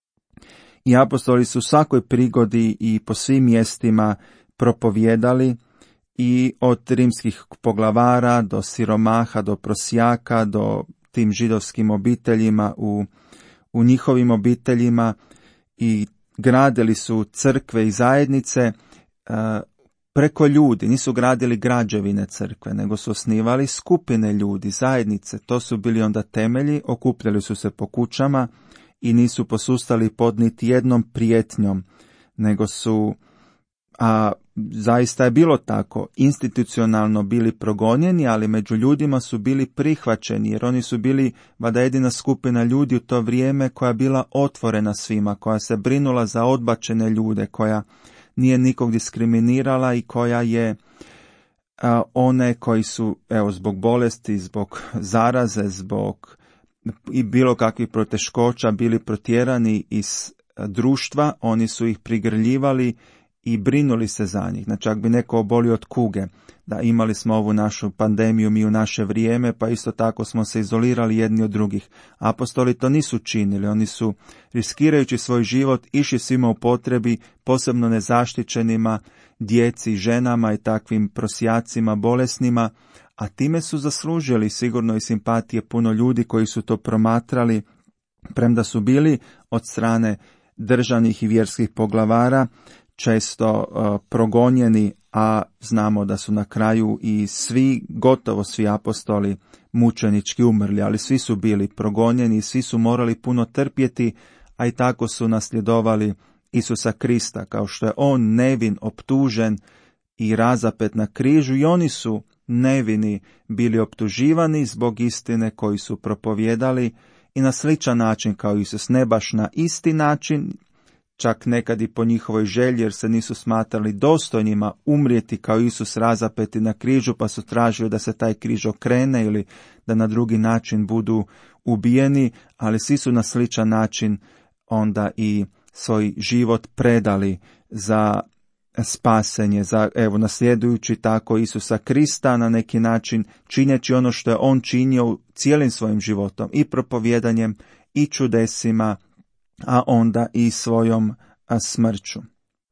I apostoli su u svakoj prigodi i po svim mjestima propovijedali i od rimskih poglavara do siromaha, do prosjaka, do tim židovskim obiteljima u, u njihovim obiteljima i gradili su crkve i zajednice uh, preko ljudi. Nisu gradili građevine crkve, nego su osnivali skupine ljudi, zajednice. To su bili onda temelji, okupljali su se po kućama i nisu posustali pod niti jednom prijetnjom, nego su, a zaista je bilo tako, institucionalno bili progonjeni, ali među ljudima su bili prihvaćeni, jer oni su bili vada jedina skupina ljudi u to vrijeme koja bila otvorena svima, koja se brinula za odbačene ljude, koja nije nikog diskriminirala i koja je a, one koji su, evo, zbog bolesti, zbog zaraze, zbog i bilo kakvih proteškoća bili protjerani iz društva, oni su ih prigrljivali i brinuli se za njih. Znači, ako bi neko obolio od kuge, da imali smo ovu našu pandemiju mi u naše vrijeme, pa isto tako smo se izolirali jedni od drugih. Apostoli to nisu činili, oni su riskirajući svoj život išli svima u potrebi, posebno nezaštićenima, djeci, ženama i takvim prosjacima, bolesnima, a time su zaslužili sigurno i simpatije puno ljudi koji su to promatrali, premda su bili od strane državnih i vjerskih poglavara često uh, progonjeni, a znamo da su na kraju i svi, gotovo svi apostoli mučenički umrli, ali svi su bili progonjeni i svi su morali puno trpjeti, a i tako su nasljedovali Isusa Krista, kao što je on nevin optužen i razapet na križu, i oni su nevini bili optuživani zbog istine koju su propovijedali i na sličan način kao Isus, ne baš na isti način, čak nekad i po njihovoj želji, jer se nisu smatrali dostojnima umrijeti kao Isus razapeti na križu, pa su tražili da se taj križ okrene ili da na drugi način budu ubijeni, ali svi su na sličan način onda i svoj život predali za spasenje, za, evo, nasljedujući tako Isusa Krista, na neki način činjeći ono što je on činio cijelim svojim životom, i propovjedanjem, i čudesima, a onda i svojom a, smrću.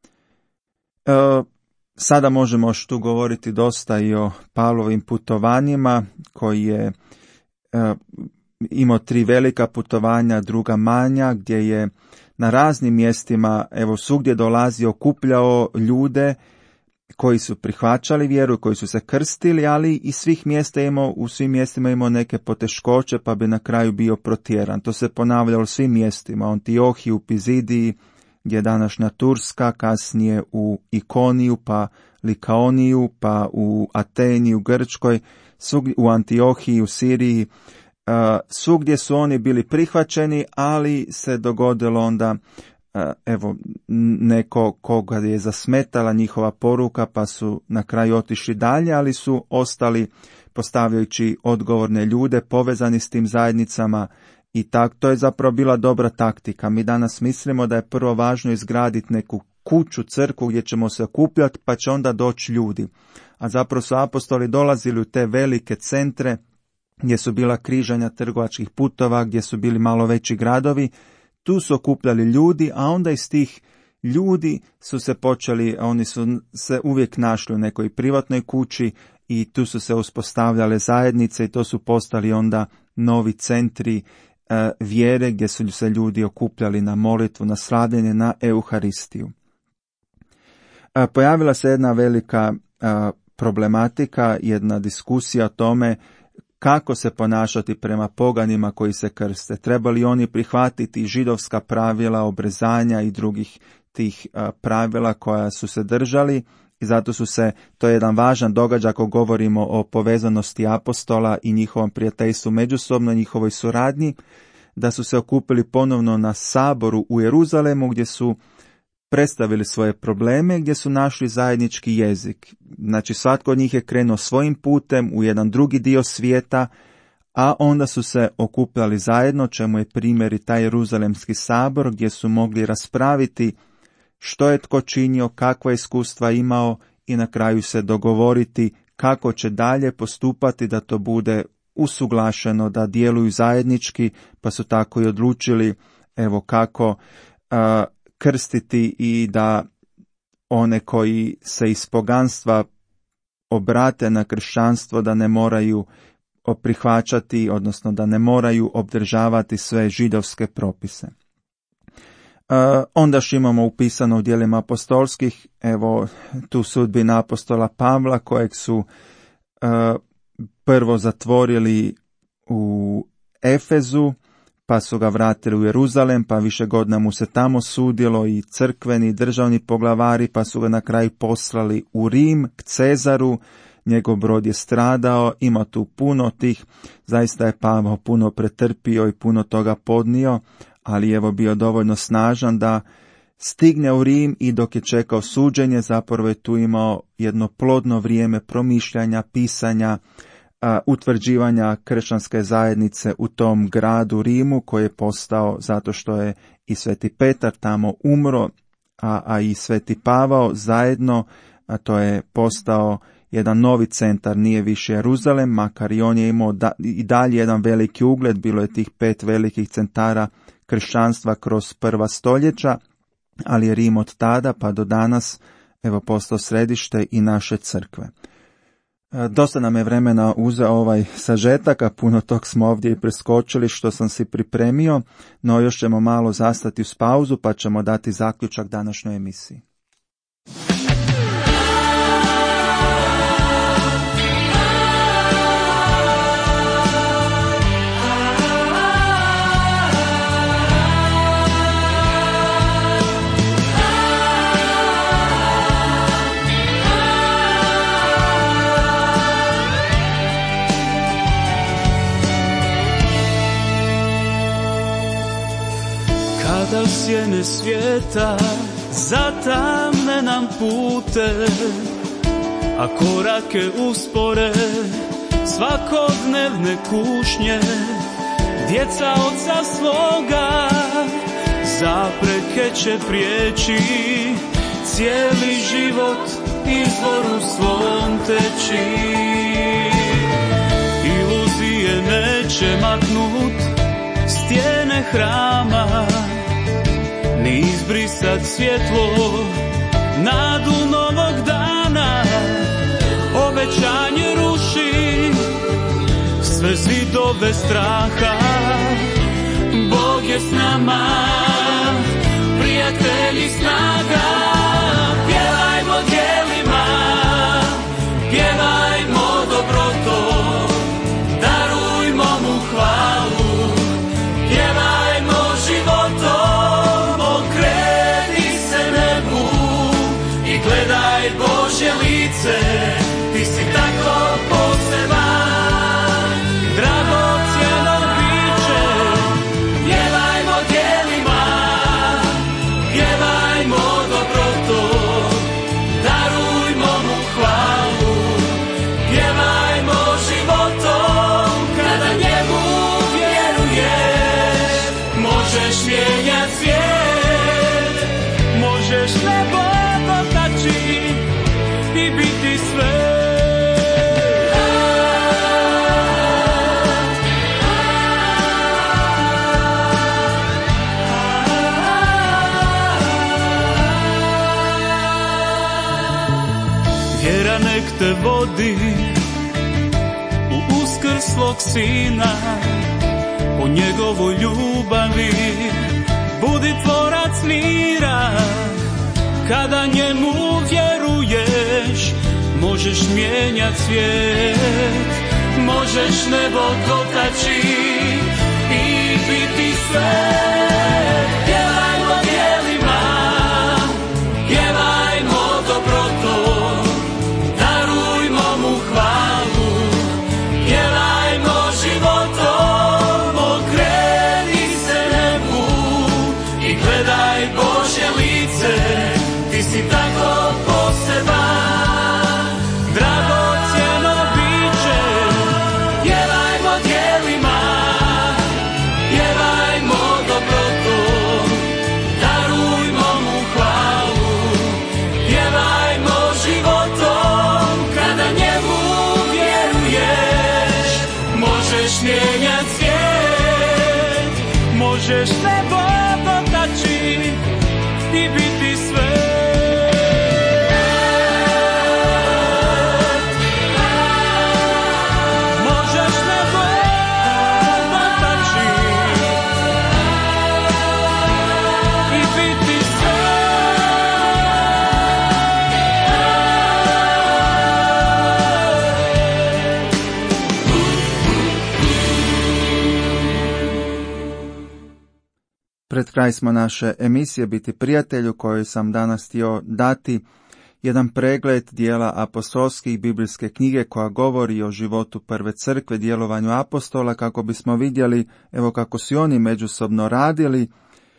E, sada možemo još tu govoriti dosta i o Pavlovim putovanjima, koji je e, imao tri velika putovanja, druga manja, gdje je na raznim mjestima, evo svugdje dolazi, okupljao ljude koji su prihvaćali vjeru, koji su se krstili, ali i svih mjesta imao, u svim mjestima imao neke poteškoće, pa bi na kraju bio protjeran. To se ponavljalo u svim mjestima, u Antiohiji, u Pizidiji, gdje je današnja Turska, kasnije u Ikoniju, pa Likaoniju, pa u Ateni, u Grčkoj, u Antiohiji, u Siriji. Uh, svugdje su oni bili prihvaćeni, ali se dogodilo onda uh, evo neko koga je zasmetala njihova poruka, pa su na kraju otišli dalje, ali su ostali postavljajući odgovorne ljude povezani s tim zajednicama. I tak, to je zapravo bila dobra taktika. Mi danas mislimo da je prvo važno izgraditi neku kuću, crkvu gdje ćemo se okupljati, pa će onda doći ljudi. A zapravo su apostoli dolazili u te velike centre gdje su bila križanja trgovačkih putova, gdje su bili malo veći gradovi. Tu su okupljali ljudi, a onda iz tih ljudi su se počeli, oni su se uvijek našli u nekoj privatnoj kući i tu su se uspostavljale zajednice i to su postali onda novi centri e, vjere gdje su se ljudi okupljali na molitvu, na slavljenje, na Euharistiju. E, pojavila se jedna velika e, problematika, jedna diskusija o tome kako se ponašati prema poganima koji se krste. Treba li oni prihvatiti židovska pravila obrezanja i drugih tih a, pravila koja su se držali, i zato su se, to je jedan važan događaj ako govorimo o povezanosti apostola i njihovom prijateljstvu međusobno, njihovoj suradnji, da su se okupili ponovno na saboru u Jeruzalemu gdje su predstavili svoje probleme, gdje su našli zajednički jezik. Znači svatko od njih je krenuo svojim putem u jedan drugi dio svijeta, a onda su se okupljali zajedno, čemu je primjer i taj Jeruzalemski sabor, gdje su mogli raspraviti što je tko činio, kakva iskustva imao i na kraju se dogovoriti kako će dalje postupati da to bude usuglašeno, da djeluju zajednički, pa su tako i odlučili evo kako uh, krstiti i da one koji se iz poganstva obrate na kršćanstvo da ne moraju prihvaćati, odnosno da ne moraju obdržavati sve židovske propise. Uh, ondaš imamo upisano u djelima apostolskih, evo tu sudbina apostola Pavla kojeg su uh, prvo zatvorili u Efezu, pa su ga vratili u Jeruzalem, pa više godina mu se tamo sudilo i crkveni i državni poglavari, pa su ga na kraju poslali u Rim k Cezaru. Njegov brod je stradao, ima tu puno tih, zaista je Pavao puno pretrpio i puno toga podnio, ali evo bio dovoljno snažan da stigne u Rim i dok je čekao suđenje, zapravo je tu imao jedno plodno vrijeme promišljanja, pisanja, a, utvrđivanja kršćanske zajednice u tom gradu Rimu, koji je postao, zato što je i Sveti Petar tamo umro, a, a i Sveti Pavao zajedno, a to je postao jedan novi centar, nije više Jeruzalem, makar i on je imao da, i dalje jedan veliki ugled, bilo je tih pet velikih centara kršćanstva kroz prva stoljeća, ali je Rim od tada pa do danas evo postao središte i naše crkve. E, dosta nam je vremena uzeo ovaj sažetak, a puno tog smo ovdje i preskočili što sam si pripremio, no još ćemo malo zastati uz pauzu pa ćemo dati zaključak današnjoj emisiji. Kada sjene svijeta zatamne nam pute, a korake uspore svakodnevne kušnje, djeca oca svoga zapreke će prijeći, cijeli život izvoru svom teći. Iluzije neće maknut stijene hrama, ni izbrisat svjetlo nadu novog dana. Obećanje ruši sve zidove straha, Bog je s nama, prijatelji snaga. Pjevajmo djelima, pjevajmo dobrotom, darujmo mu hvalu. Pjevajmo životom, okreni se nebu i gledaj Božje lice. Ti si tako poseban, dragocjeno biće. Pjevajmo djelima, pjevajmo dobrotom, darujmo mu hvalu. Pjevajmo životom, kada njemu vjeruješ. Možeš mijenjat svijet, možeš nebo dotaći i biti sve. Vjera nek te vodi u uskrslog sina, o njegovoj ljubavi budi tvorac mira. Kada njemu vjeruješ, možeš mijenjat svijet, možeš nebo dotaći i biti sve. Pjevajmo djelima, pjevajmo dobrotom, darujmo mu hvalu. Pjevajmo životom, okreni se nebu i gledaj Božje lice. Ti si tako poseban, dragocjeno biće. Pjevajmo djelima, pjevajmo dobrotom, darujmo mu hvalu. Pjevajmo životom, kada njemu vjeruješ. Možeš mijenjat svijet, možeš nebo dotaći i biti sve. Možeš nebo dotaći i biti sve. Pred kraj smo naše emisije Biti prijatelj, u kojoj sam danas htio dati jedan pregled dijela apostolskih biblijske knjige koja govori o životu prve crkve, djelovanju apostola, kako bismo vidjeli evo kako su oni međusobno radili,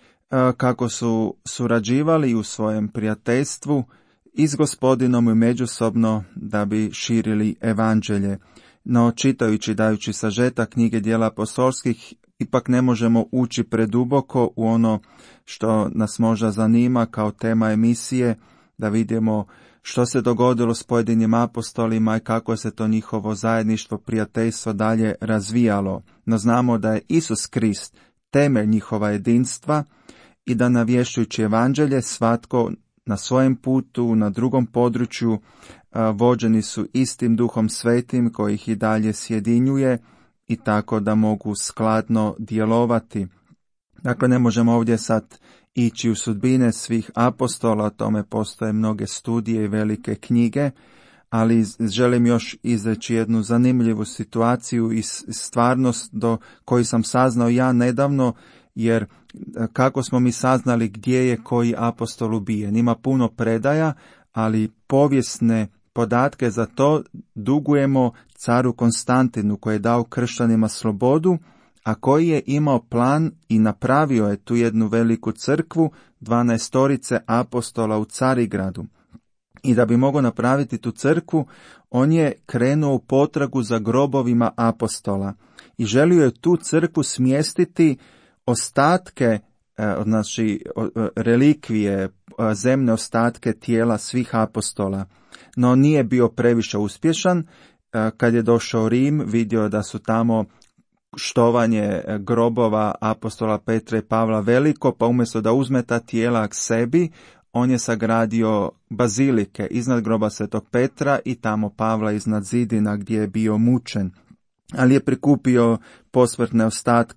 kako su surađivali u svojem prijateljstvu i s Gospodinom i međusobno da bi širili evanđelje. No, čitajući, dajući sažetak knjige dijela apostolskih, ipak ne možemo ući preduboko u ono što nas možda zanima kao tema emisije, da vidimo što se dogodilo s pojedinim apostolima i kako se to njihovo zajedništvo, prijateljstvo dalje razvijalo. No znamo da je Isus Krist temelj njihova jedinstva i da navješćujući evanđelje svatko na svojem putu, na drugom području, vođeni su istim Duhom Svetim koji ih i dalje sjedinjuje i tako da mogu skladno djelovati. Dakle, ne možemo ovdje sad ići u sudbine svih apostola, o tome postoje mnoge studije i velike knjige, ali želim još izreći jednu zanimljivu situaciju i stvarnost do koju sam saznao ja nedavno, jer kako smo mi saznali gdje je koji apostol ubijen. Ima puno predaja, ali povijesne podatke za to dugujemo caru Konstantinu koji je dao kršćanima slobodu, a koji je imao plan i napravio je tu jednu veliku crkvu, dvanaestorice apostola u Carigradu. I da bi mogao napraviti tu crkvu, on je krenuo u potragu za grobovima apostola i želio je tu crkvu smjestiti ostatke, znači relikvije, zemne ostatke tijela svih apostola. No nije bio previše uspješan. Kad je došao u Rim, vidio da su tamo štovanje grobova apostola Petra i Pavla veliko, pa umjesto da uzme ta tijela k sebi, on je sagradio bazilike iznad groba Svetog Petra i tamo Pavla iznad zidina gdje je bio mučen. Ali je prikupio posmrtne ostatke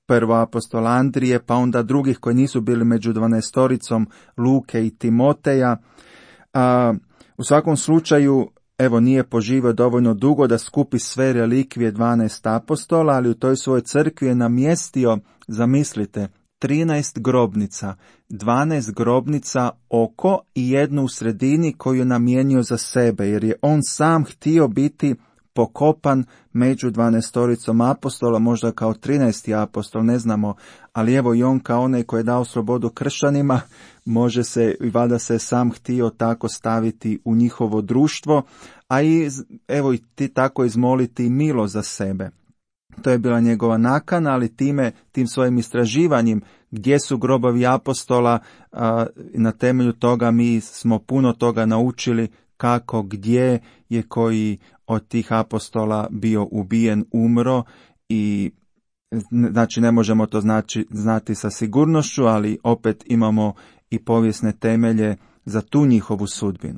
prvo apostola Andrije, pa onda drugih koji nisu bili među dvanaestoricom, Luke i Timoteja. A, u svakom slučaju, evo, nije poživio dovoljno dugo da skupi sve relikvije dvanaest apostola, ali u toj svojoj crkvi je namjestio, zamislite, trinaest grobnica, dvanaest grobnica oko i jednu u sredini koju je namijenio za sebe, jer je on sam htio biti pokopan među dvanaestoricom apostola, možda kao trinaesti apostol, ne znamo, ali evo i on kao onaj koji je dao slobodu kršćanima, može se, i valjda se sam htio tako staviti u njihovo društvo, a i evo i ti tako izmoliti milo za sebe. To je bila njegova nakana, ali time, tim svojim istraživanjem gdje su grobovi apostola, a, na temelju toga mi smo puno toga naučili kako, gdje je koji od tih apostola bio ubijen, umro, i znači ne možemo to znači, znati sa sigurnošću, ali opet imamo i povijesne temelje za tu njihovu sudbinu.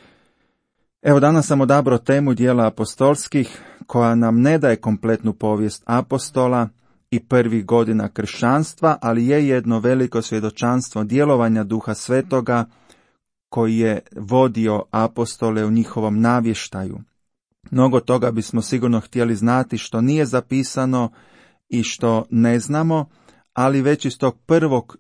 Evo, danas sam odabrao temu dijela apostolskih, koja nam ne daje kompletnu povijest apostola i prvih godina kršćanstva, ali je jedno veliko svjedočanstvo djelovanja Duha Svetoga koji je vodio apostole u njihovom navještaju. Mnogo toga bismo sigurno htjeli znati što nije zapisano i što ne znamo, ali već iz tog prvog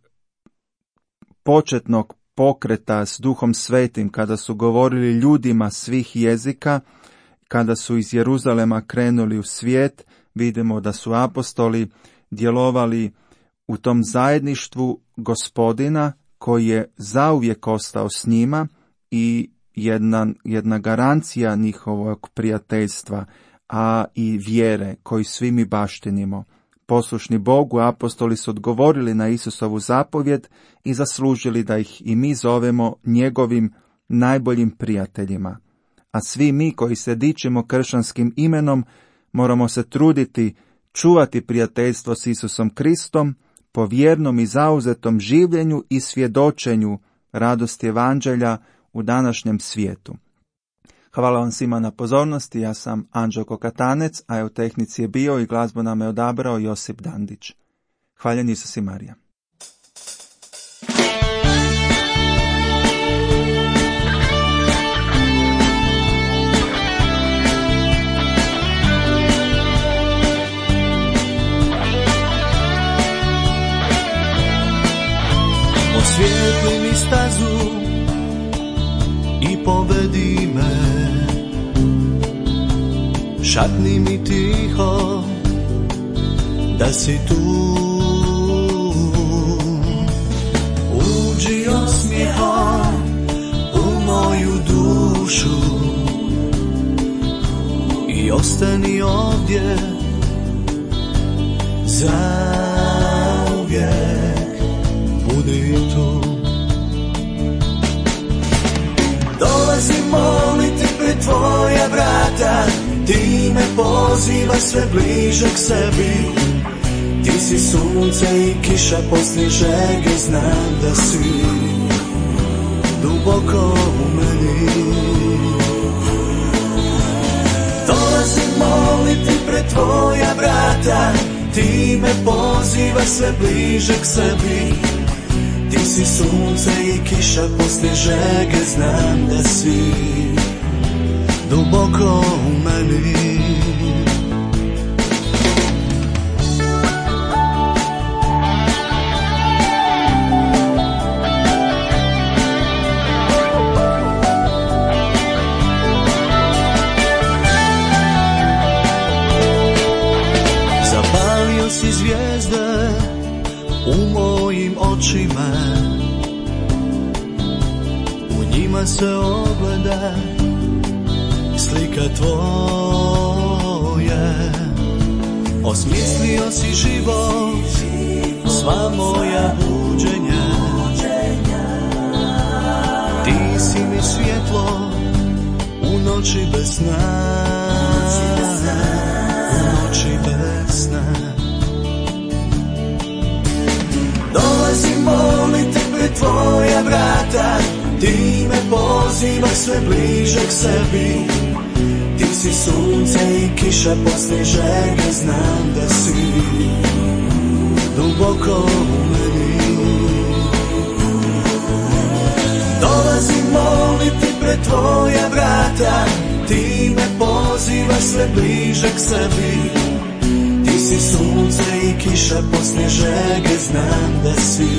početnog pokreta s Duhom Svetim, kada su govorili ljudima svih jezika, kada su iz Jeruzalema krenuli u svijet, vidimo da su apostoli djelovali u tom zajedništvu Gospodina koji je zauvijek ostao s njima i jedna, jedna garancija njihovog prijateljstva, a i vjere koju svi mi baštinimo. Poslušni Bogu, apostoli su odgovorili na Isusovu zapovjed i zaslužili da ih i mi zovemo njegovim najboljim prijateljima. A svi mi koji se dičimo kršćanskim imenom moramo se truditi čuvati prijateljstvo s Isusom Kristom po vjernom i zauzetom življenju i svjedočenju radosti evanđelja u današnjem svijetu. Hvala vam svima na pozornosti, ja sam Anđelko Katanec, a u tehnici je bio i glazbu nam je odabrao Josip Dandić. Hvaljen Isus i Marija. Osvijetli mi stazu i povedi me, šapni mi tiho da si tu. Uđi osmijehom u moju dušu i ostani ovdje zauvijek, budi tu. Dolazim moliti pred tvoja vrata, ti me pozivaš sve bliže k sebi. Ti si sunce i kiša poslije žege, znam da si duboko u meni. Dolazim moliti pred tvoja vrata, ti me pozivaš sve bliže k sebi. Ti si sunce i kiša poslije žege, znam da si duboko u meni. Zapalio si zvijezde u mojim očima, u njima se ogleda slika tvoje. Osmislio si život, sva moja buđenja. Ti si mi svjetlo u noći bez sna, u noći bez sna. Dolazim moliti pred tvoja vrata, ti me pozivaš sve bliže k sebi. Ti si sunce i kiša poslije žege, znam da si duboko u meni. Dolazim moliti pred tvoja vrata, ti me pozivaš sve bliže k sebi. Ti si sunce i kiša poslije žege, znam da si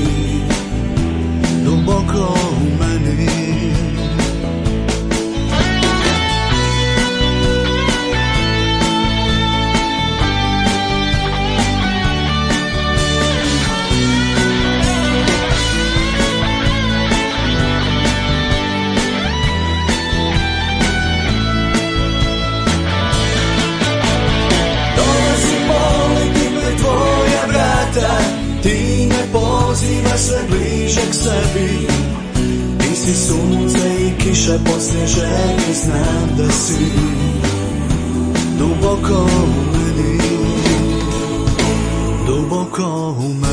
duboko u meni. Ti me pozivaš sve bliže k sebi. Ti si sunce i kiša poslije želje, znam da si duboko u meni, duboko u meni.